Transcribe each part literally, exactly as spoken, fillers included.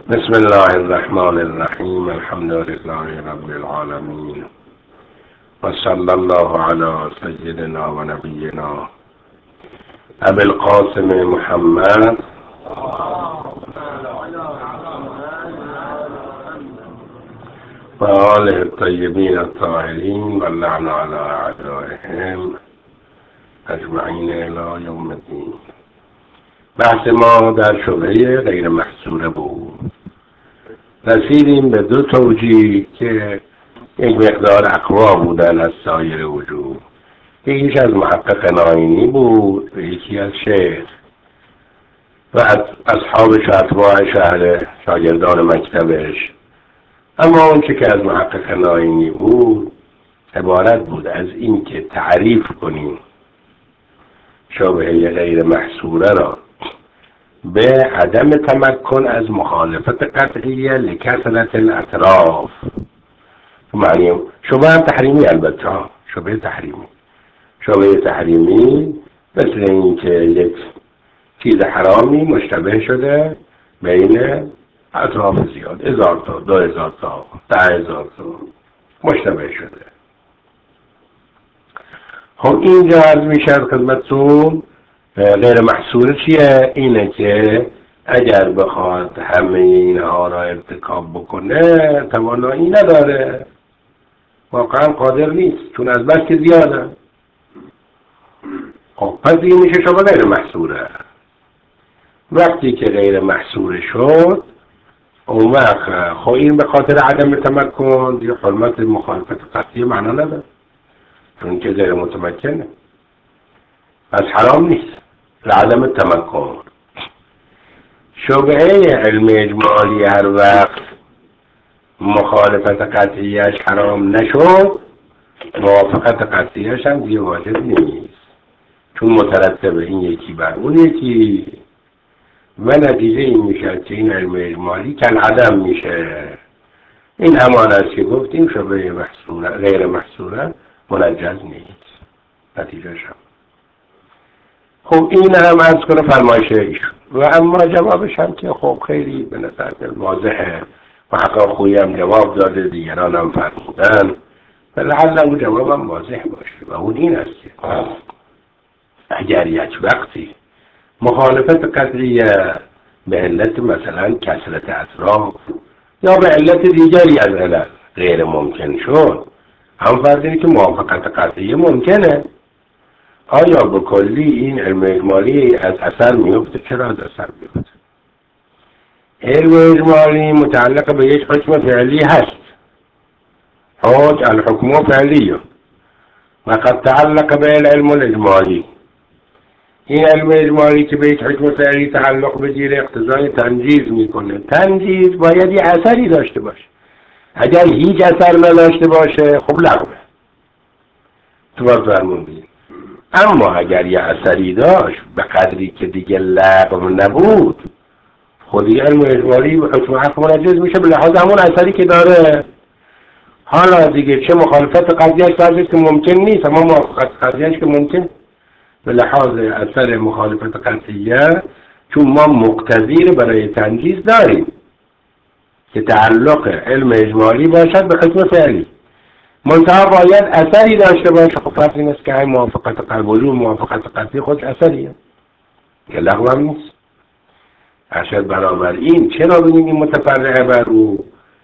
بسم الله الرحمن الرحیم. الحمد لله رب العالمین و صلی الله علی سیدنا و نبینا ابی القاسم محمد و آله الطیبین الطاهرین و اللعن علی اعدائهم اجمعین الی یوم الدین. بحث ما در شبهه غیر محصوره بود. رسیدیم به دو توجیه که یک مقدار اقوا بودن از سایر وجوه. یکیش از محقق ناینی بود و یکی از شیخ و از اصحابش و اتباع شهر شاگردان مکتبش. اما اون که از محقق ناینی بود عبارت بود از این که تعریف کنیم شبهه غیر محصوره را به عدم تمکن از مخالفت قطعیه لکثرت الاطراف. معنی شبهه هم تحریمی، البته شبهه تحریمی شبهه تحریمی مثل این که یک چیز حرامی مشتبه شده بین اطراف زیاد، هزار تا، دو هزار تا، ده هزار تا مشتبه شده. خب اینجا عرض میشه خدمتتون غیر محصوره چیه؟ اینه که اگر بخواد همه اینها را ارتکاب بکنه توانایی نداره، واقعا قادر نیست، چون از بس که زیاده. خب پس این میشه شما غیر محصوره. وقتی که غیر محصوره شد اون وقت خب این به خاطر عدم تمکن یا حرمت مخالفت قطعی معنا نداره، چون که غیر متمکنه پس حرام نیست لعدم تمکن. شبهه علم اجمالی هر وقت مخالفت قطعیش حرام نشد موافقت قطعیش هم دیگه واجب نیست، چون مترتب این یکی بر اون یکی و نتیجه این میشه که این علم اجمالی کل عدم میشه. این همان است که گفتیم شبهه محصوره غیر محصوره منجز نیست نتیجه شد. خب این هم از کنه فرمایش ایشون و اما جوابش هم که خب خیلی به نظر واضحه و حقا خویی هم جواب داده، دیگران هم فرمودن و لعل اون جواب هم واضح باشه و اون این است که اگر یک وقتی مخالفت قطعیه به علت مثلا کثرت اطراف یا به علت دیگری از علت غیر ممکن شد، هم فرض اینه که موافقت قطعیه ممکنه. آیا به کلی این علم اجمالی از اثر میفته؟ چرا از اثر میفته؟ علم اجمالی متعلق به یک حکم فعلی هست، حکم الحکم فعلی و قد تعلق به العلم الاجمالی. این علم اجمالی که به یک حکم فعلی تعلق بگیره اقتضای تنجیز میکنه. تنجیز باید یه اثری داشته باشه. اگر هیچ اثر نداشته باشه خب لغوه، تو باید فرموندی. اما اگر یه اثری داشت به قدری که دیگه لغو نبود خودی علم اجمالی حکم حق منجز میشه به لحاظ همون اثری که داره. حالا دیگه چه مخالفت قضیهش فرضیش که ممکن نیست اما موافقت قضیهش که ممکن، به لحاظ اثر مخالفت قطعیه چون ما مقتضی برای تنجیز داریم که تعلق علم اجمالی باشد به حکم فعلی، منتها باید اثری داشته باشه. خب فرض این است که های موافقت قبولی و موافقت قطعی خود اثریه که لغو هم نیست. ارشد بنابراین چرا بگیم این متفرعه بر او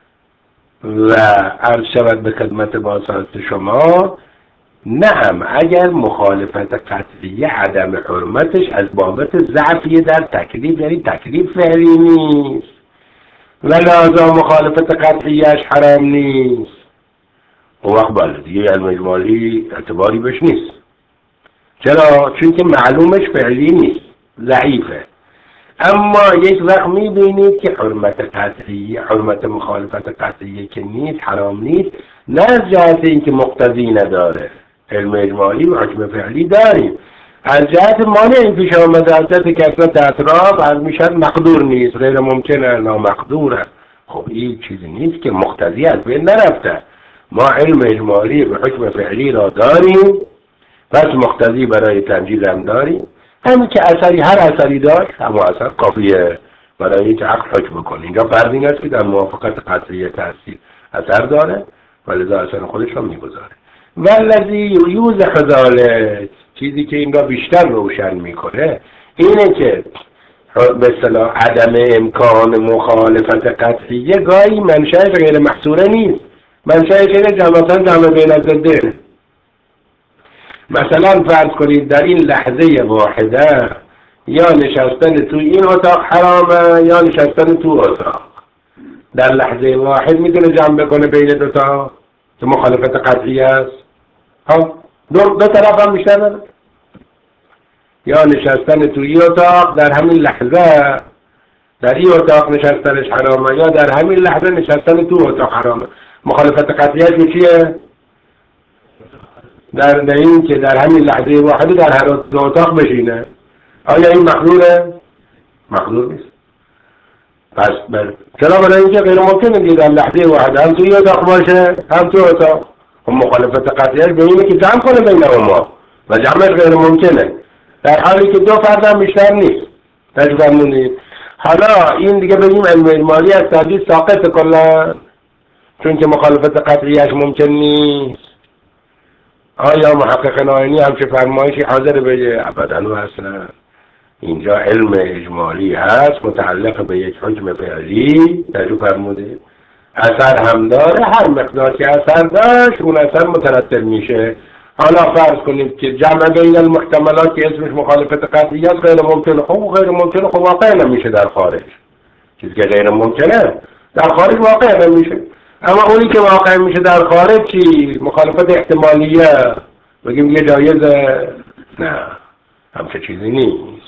و عرض شود به خدمت بازخواست شما نعم اگر مخالفت قطعی عدم حرمتش از بابت ضعفی در تکلیف، یعنی تکلیف فعلی نیست و لازم مخالفت قطعیش حرام نیست، اون وقت بله دیگه علم اجمالی اعتباری بهش نیست. چرا؟ چون که معلومش فعلی نیست، ضعیفه. اما یک وقت میبینید که حرمت قطعی، حرمت مخالفت قطعی که نیست حرام نیست، نه از جهت اینکه مقتضی نداره، علم اجمالی و حکم فعلی داریم، از جهت مانع این پیش آمده از جهت کثرت اطراف از میشد مقدور نیست، غیر ممکنه، نامقدوره. خب این چیزی نیست که مقتضی از بین نرفته. ما علم اجمالی و حکم فعلی را داریم پس مقتضی برای تنجیز هم داریم، همین که اثری هر اثری داشت اما اثر کافیه برای اینکه عقل حکم بکنه. اینجا فرض این است که در موافقت قطعی تأثیر اثر داره ولذا اثر خودش رو میگذاره. والذی یوضح ذلک، چیزی که این را بیشتر روشن میکنه اینه که به اصطلاح عدم امکان مخالفت قطعیه گاهی منشأ غیر محصوره نیست، منشأ غیر جمعتن جمع بین الضدین. مثلا فرض کنید در این لحظه واحده یا نشستن تو این اتاق حرامه یا نشستن تو اتاق. در لحظه واحد میتونه جمع بکنه بین دوتا که مخالفت قطعی است. ها دو, دو طرف هم بیشتر نداره. یا نشستن تو این اتاق در همین لحظه در این اتاق نشستنش حرامه یا در همین لحظه نشستن تو اتاق حرامه. مخالفت قطعیش چیه؟ در در این که در همین لحظه واحده در هر دو اتاق بشینه. آیا این مقدوره؟ مقدور نیست. پس بر چرا؟ برای اینکه غیر ممکنه که در لحظه واحده هم توی اتاق باشه هم تو اتاق. و مخالفت قطعیش به اینه که جمع کنه بینهما و جمعش غیر ممکنه در حالی که دو فرد هم بیشتر نیست. تجربه. حالا این دیگه بگیم علم اجمالی از تحدید ساقط کلا چون که مخالفت قطعیش ممکن نیست. آیا محقق نائینی همچه فرمایشی حاضر بگه؟ ابدا و اصلا. اینجا علم اجمالی هست متعلق به یک حکم فعلی تجربه فرموده اثر هم داره، هر مقدار که اثر داشت اون اثر مترتب میشه. حالا فرض کنید که جمع بین المحتملات که اسمش مخالفت قطعی است غیر ممکنه. خب غیر ممکنه خب واقع نمیشه در خارج. چیزی که غیر ممکنه در خارج واقع نمیشه. اما اونی که واقع میشه در خارج چی؟ مخالفت احتمالیه. بگیم یه جایزه؟ نه همچه چیزی نیست.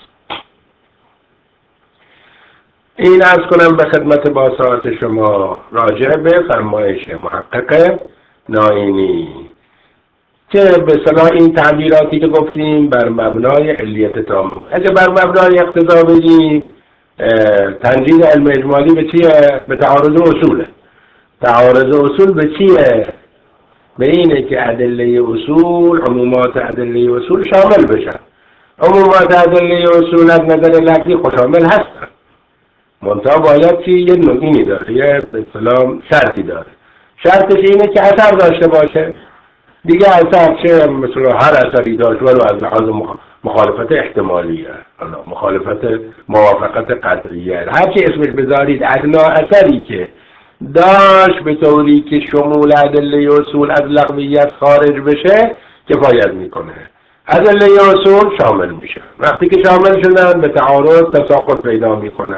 این عرض کنم به خدمت با ساعت شما راجع به فرمایش محقق نائینی که به صلاح این تعبیراتی که گفتیم بر مبنای علیت تام. اگه بر مبنای اقتضا بگیم تنجید علم اجمالی به چیه؟ به تعارض اصوله. تعارض اصول به چیه؟ به اینه که ادله اصول عمومات ادله اصول شامل بشن. عمومات ادله اصول از نظر لفظی خوشامل هستن، منتها باید که یه نوعی داره، یه به اصطلاح شرطی داره. شرطش اینه که اثر داشته باشه. دیگه اثر چه؟ مثلا هر اثری داشت ولو از لحاظ مخالفت احتمالیه، مخالفت موافقت قطعیه، هر چی اسمش بذارید، ادنا اثری که داشت به طوری که شمول ادله اصول از لغویت خارج بشه کفایت میکنه. ادله اصول شامل میشه. وقتی که شامل شدن به تعارض تساقط پیدا میکنه.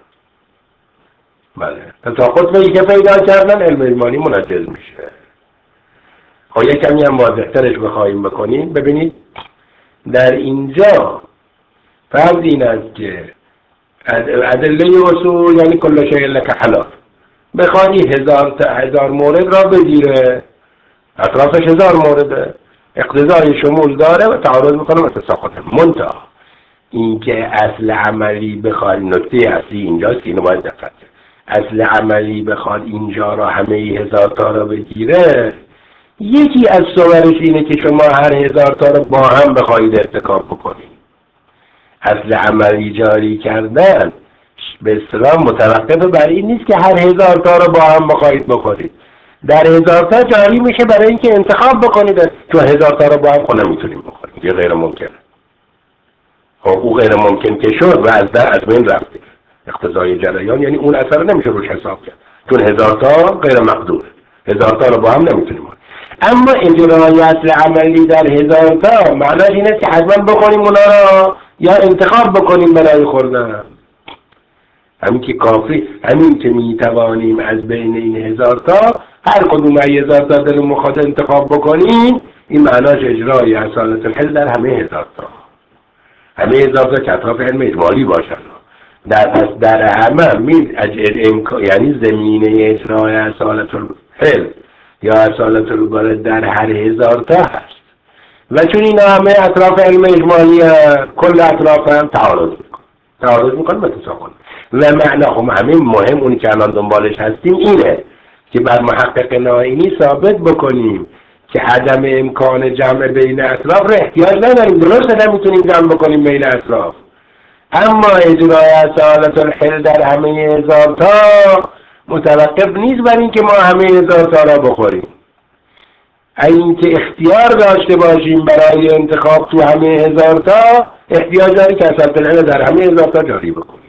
بله تساقط به که پیدا کردن علم اجمالی منجز میشه. خب یک کمی هم واضح‌ترش بخواهیم بکنیم. ببینید در اینجا فرض این است که ادله اصول یعنی کل شیء لک حلال، بخوانی هزار تا هزار مورد را بگیره، اطرافش هزار مورده، اقتضای شمول داره و تعارض میکنه و تساقط. منتها اینکه اصل عملی بخواد، نکته اصلی اینجاست که اینو باید دقت، اصل عملی بخواد اینجا را همه هزار تا را بگیره، یکی از صورش اینه که شما هر هزار تا را با هم بخواید ارتکاب بکنید. اصل عملی جاری کردن به اصطلاح متوقف بر این نیست که هر هزار تا را با هم بخواید بکنید. در هزار تا جاری میشه برای اینکه انتخاب بکنید، چون هزار تا را با هم خود نمیتونیم بکنید، یه غیر ممکنه. خب او غیر ممکن که شد و از در از بین رفته اقتضای جریان، یعنی اون اثر نمیشه روش حساب کرد چون هزار تا غیر مقدوره، هزار تا را با هم نمیتونیم. اما اجرای اصل عملی در هزار تا معناش اینه که حتما بکنیم اونا را یا انتخاب بکنیم برای خوردن. همین که کافی، همین که میتوانیم از بین این هزار تا هر کدوم از هزار تا در مخاطب انتخاب بکنیم، این معناش اجرای اصالت الحل در همه هزار تا، همه هزار تا که اطراف علم اجمالی باشن. در پس در همه می یعنی زمینه اجرای اصالت الحل یا اصالت الوارد در هر هزار تا هست و چون این همه اطراف علم اجمالی کل اطراف هم تعارض میکن تعارض میکن و تساقط. و معنا هم همین مهم اونی که الان دنبالش هستیم اینه که بر محقق نائینی ثابت بکنیم که عدم امکان جمع بین اطراف رو احتیاج نداریم. درسته نمیتونیم جمع بکنیم بین اطراف، اما اجرای اصالت الحل در همه هزار تا متوقف نیست بر این که ما همه هزار تا را بخوریم. این که اختیار داشته باشیم برای انتخاب تو همه هزار تا، احتیاج داری که اصالت الحل در همه هزار تا جاری بکنیم.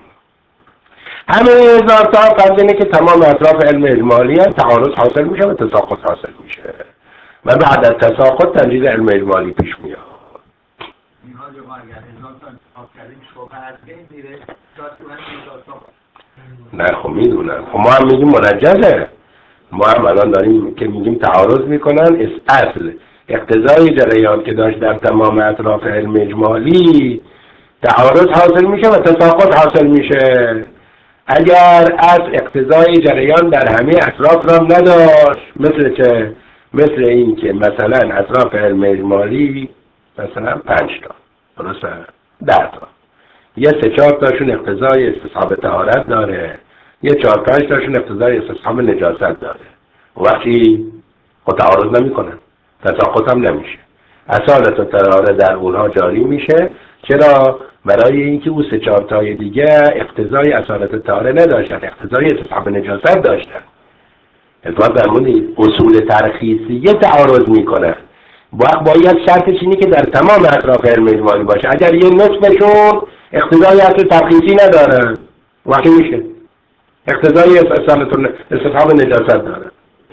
همه هزار تا فرض اینه که تمام اطراف علم اجمالی هست، تعارض حاصل میشه و تساقط حاصل میشه و بعد از تساقط تجدید علم اجمالی پیش میاد. این حال ما اگر هزار تا انتخاب کردیم شبه از بین میره تا تو همین هزار تا. نه خب میدونم، خب ما هم میگیم منجزه، ما هم الان داریم که میگیم تعارض میکنن. اصل اقتضای جریان که داشت در تمام اطراف علم اجمالی تعارض حاصل میشه و تساقط حاصل میشه. اگر از اقتضای جریان در همه اطراف را نداشت، مثل چه؟ مثل این که مثلا اطراف علم اجمالی مثلا پنج تا، درسته؟ ده تا، یه سه چهار تاشون اقتضای استصحاب طهارت داره، یه چهار پنج تاشون اقتضای استصحاب نجاست داره. وقتی خود تعارض نمی کنن، تساقط هم نمیشه، اصالت و طهارت در اونها جاری میشه. چرا؟ برای اینکه او سه چهار تای دیگه اقتضای اصالت و طهارت نداشتن، اقتضای استصحاب نجاست داشتن. اثبات درمون اصول ترخیصیه تعارض میکنه. باید شرطش اینه که در تمام اطراف علم اجمالی باشه. اگر یه نصفشون اقتضای اصل ترخیصی ندارن، وقتی میشه اقتضای استصحاب نجاست دارن.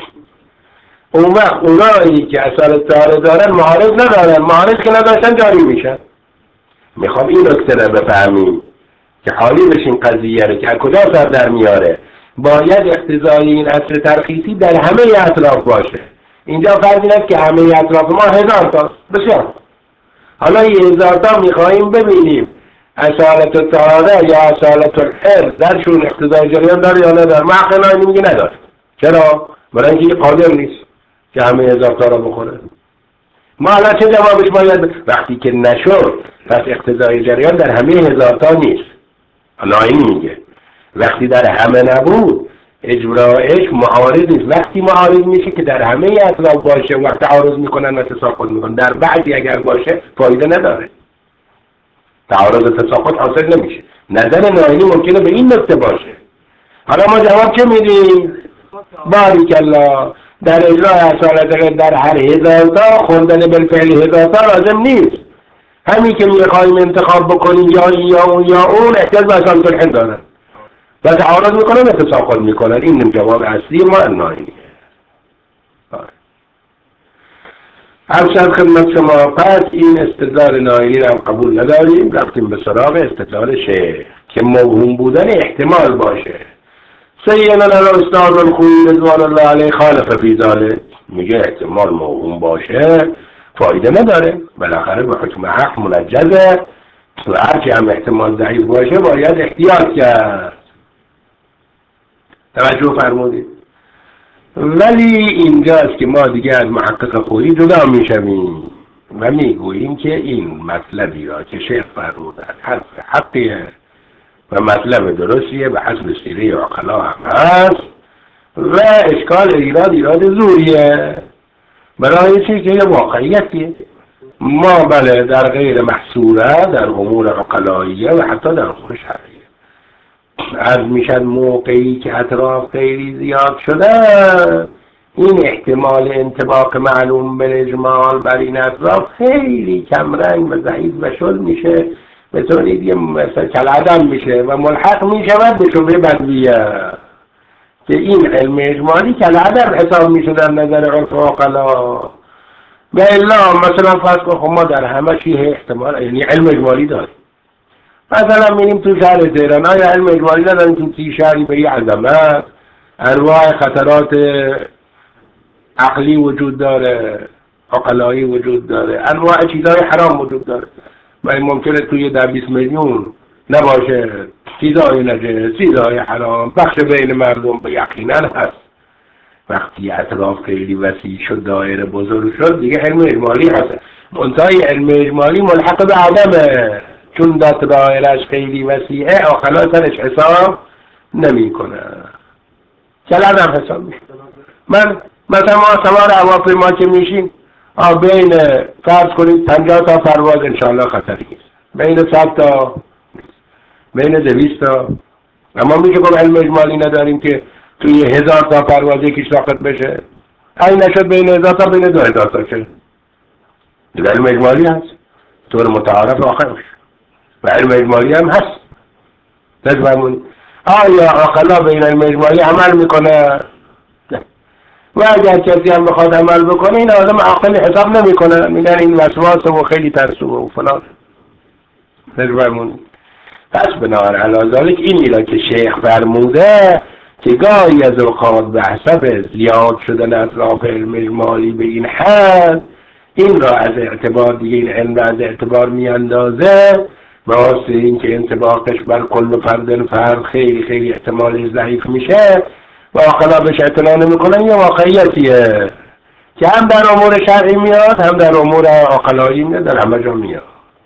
اون وقت اونایی که اصالت طهارت دارن معارض ندارن، معارض که نداشتن جاری میشن. میخوام این نکته رو بفهمیم که حالی بشین قضیه رو که از کجا سر در میاره. باید اقتضای این اصل ترخیصی در همه اطراف باشه. اینجا فرض این است که همه اطراف ما هزار تا، بسیار. حالا یه هزار تا میخواییم ببینیم اصالت الطهارت یا اصالت الحل درشون اقتضای جریان داره یا نداره. معقلانی میگه نداره. چرا؟ برای اینکه قادر نیست که همه هزار تا را بخوره. ما حالا چه جوابش باید؟ وقتی که نشد پس اقتضای جریان در همه هزار تا نیست. ناینی میگه وقتی در همه نبود اجرایش معارض نیست. وقتی معارض میشه که در همه اطراف باشه وقت تعارض میکنن و تساقط میکنن. در بعضی اگر باشه فایده نداره، تعارض و تساقط حاصل نمیشه. نظر ناینی ممکنه به این نکته باشه. حالا ما جواب چه میدیم؟ باریکالله، در اجرای اصالت در هر هزار تا خوردن بالفعل هزار تا لازم نیست. همین که میخوایم انتخاب بکنیم یا این یا اون یا اون احتیاج به اصالت الحل دارن و تعارض میکنن و تساقط میکنن. این جواب اصلی ما ناینیه. ارشد خدمت شما. پس این استدلال ناینی رو هم قبول نداریم. رفتیم به سراغ استدلال شیخ که موهوم بودن احتمال باشه. سیدنا الاستاذ الخویی رضوان الله علیه خالف فی ذلک، میگه احتمال موهوم باشه فایده نداره، بالاخره به حکم حق منجزه و هرچی هم احتمال ضعیف باشه باید احتیاط کرد. توجه فرمودید؟ ولی اینجاست که ما دیگه از محقق خویی جدا میشویم و میگوییم که این مطلبی را که شیخ فرمودن حرف حقیه و مطلب درستیه، به حسب سیره عقلا هم هست و اشکال ایراد ایراد زوریه برای چی که یه واقعیتیه. ما بله در غیر محصوره، در امور عقلاییه و حتی در امور شرعیه از میشد موقعی که اطراف خیلی زیاد شده این احتمال انطباق معلوم به اجمال بر این اطراف خیلی کمرنگ و ضعیف و شل میشه، به طوری دیگه مثل کالعدم میشه و ملحق میشود به شبه بدویه که این علم اجمالی کالعدم حساب میشه در نظر عرف و عقلا. به الا مثلا فرض کن خب ما در همه چیه احتمال یعنی علم اجمالی داریم. مثلا میریم تو شهر تهران، آیا علم اجمالی نداریم تو سی شهری به این عظمت انواع خطرات عقلی وجود داره، عقلایی وجود داره، انواع چیزهای حرام وجود داره و ممکنه توی ده بیست میلیون نباشه چیزهای نجس، چیزهای حرام، بخش بین مردم به یقینا هست. وقتی اطراف خیلی وسیع شد، دایره بزرگ شد، دیگه علم اجمالی هست. منتهای علم اجمالی ملحق به عدمه، چون دایرهش خیلی وسیعه عقلا سرش حساب نمی کنه، کلام حساب میشه. من مثلا ما سوار هواپیما که میشیم بین فرض کنید پنجاه تا پرواز انشاءالله خطری است، بین صد تا بین دویست تا. اما میشه گفت علم اجمالی نداریم که توی هزار تا پروازه یکیش ساقط بشه؟ این نشد بین هزار تا بین دو هزار تا شه. دیگه علم اجمالی هست طور متعارف آخرش و علم اجمالی هم هست. نفهمونی آیا عقلا به این علم اجمالی عمل میکنه؟ و اگر کسی هم بخواد عمل بکنه این آدم عقل حساب نمیکنه، میگن این وسواس و خیلی ترسو و فلان. نفهمونی پس بنابر علی ذالک این ایلا که شیخ فرموده که گاهی از اوقات به حسب زیاد شدن اطراف علم اجمالی به این حد این را از اعتبار دیگه این علم را از اعتبار می اندازه، واسه این که انطباقش بر کل فرد فرد خیلی خیلی احتمالش ضعیف میشه و آخلا بهش اعتنا نمیکنن. یه واقعیتیه که هم در امور شرعی میاد هم در امور آخلایی میاد، در همه جا میاد.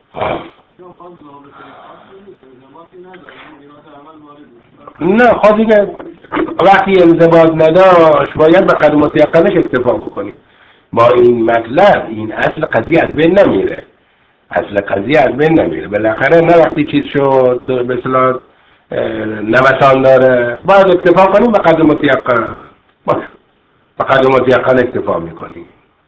نه خب دیگه وقتی انضباط نداشت باید به قدر متیقنش اکتفا بکنیم. با این مطلب این اصل قضیه از بین نمیره، اصل قضیه از بین نمیره. بالاخره نه وقتی چیز شد به اصطلاح نوسان داره باید اکتفا کنیم به قدر متیقن، باشه به قدر متیقن اکتفا میکنیم.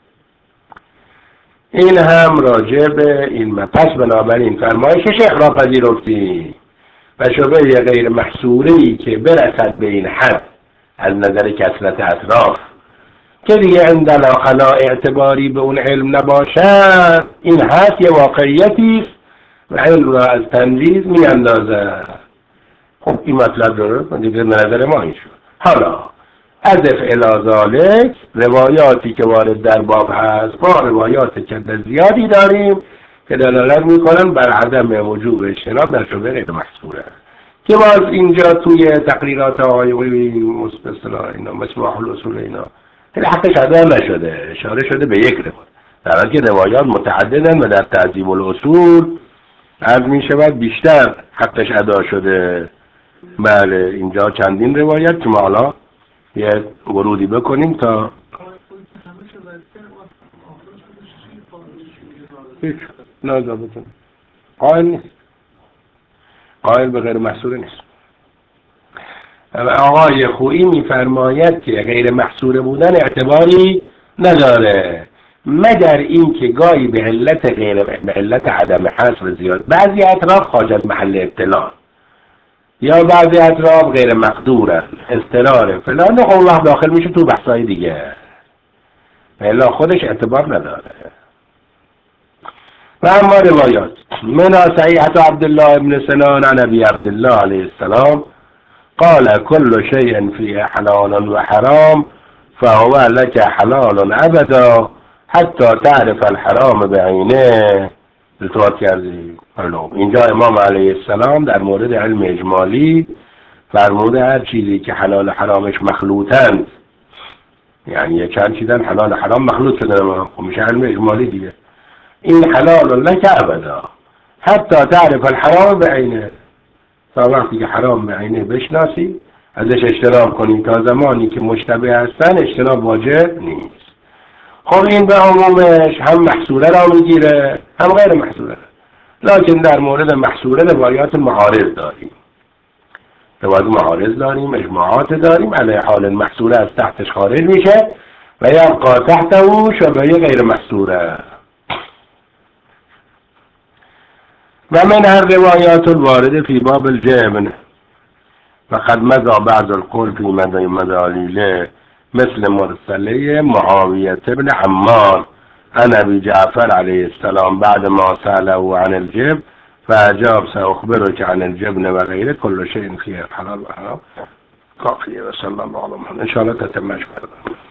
این هم راجع به این. پس بنابراین فرمایش شیخ را پذیرفتیم و شبه غیر محصوری که برسد به این حد از نظر کثرت اطراف که دیگه عند العقلا اعتباری به اون علم نباشد، این هست یه واقعیتی است و علم را از تنجیز می اندازه. خب این مطلب داره دیگه نظر ما این شد. حالا اضف الی ذالک روایاتی که وارد در باب هست با روایات کد زیادی داریم که دلالت میکنن بر عدم وجوب اجتناب در شبه غیر محصوره که باز اینجا توی تقریرات آقای مصطفی اینا مصباح الاصول اینا خیلی حقش ادا نشده، اشاره شده به یک روایت، در حالی که روایات متعددن و در تعذیب الاصول عرض می شود بیشتر حقش ادا شده. بله اینجا چندین روایت که ما حالا یه ورودی بکنیم تا هیچ نازا بکنیم. قائل نیست، قائل به غیر محصور نیست. آقای خویی میفرماید که غیر محصور بودن اعتباری نداره مگر این که گاهی به علت غیر به علت عدم حصر زیاد بعضی اطراف خارج از محل اطلاع یا بعضی اطراف غیر مقدورن اضطرار فلان، خب اون وقت داخل میشه تو بحثای دیگه الا خودش اعتبار نداره. و اما روایات من صحیحة عبدالله ابن سنان عن ابی عبدالله علیه السلام قال كل شيء فيه حلال وحرام فهو لك حلال ابدا حتى تعرف الحرام بعینه. التواط کردی؟ اینجا امام علیه السلام در مورد علم اجمالی فرموده هر چیزی که حلال حرامش مخلوطند، یعنی یه چند چیزن حلال حرام مخلوط شده خب میشه علم اجمالی دیگه، این حلال لك ابدا حتی تعرف الحرام بعینه، تا وقتی که حرام به عینه بشناسی ازش اجتناب کنی، تا زمانی که مشتبه هستن اجتناب واجب نیست. خب این به عمومش هم محصوره را میگیره هم غیر محصوره، لکن در مورد محصوره روایات معارض داریم، روایات معارض داریم، اجماعات داریم، علی حال محصوره از تحتش خارج میشه و یبقى تحته شبهه غیر محصوره. و من هر روایات الوارده فی باب الجبن فقد مضى بعض القول فی مدالیله مثل مرسله معاویه ابن عمار عن ابی جعفر علیه السلام بعد ما سأله عن الجبن فاجاب سأخبرك عن الجبن و غیره كل شيء فيه حلال و حرام. کافیه و صلی الله علیه و سلم. ان شاء الله تتمش بردم.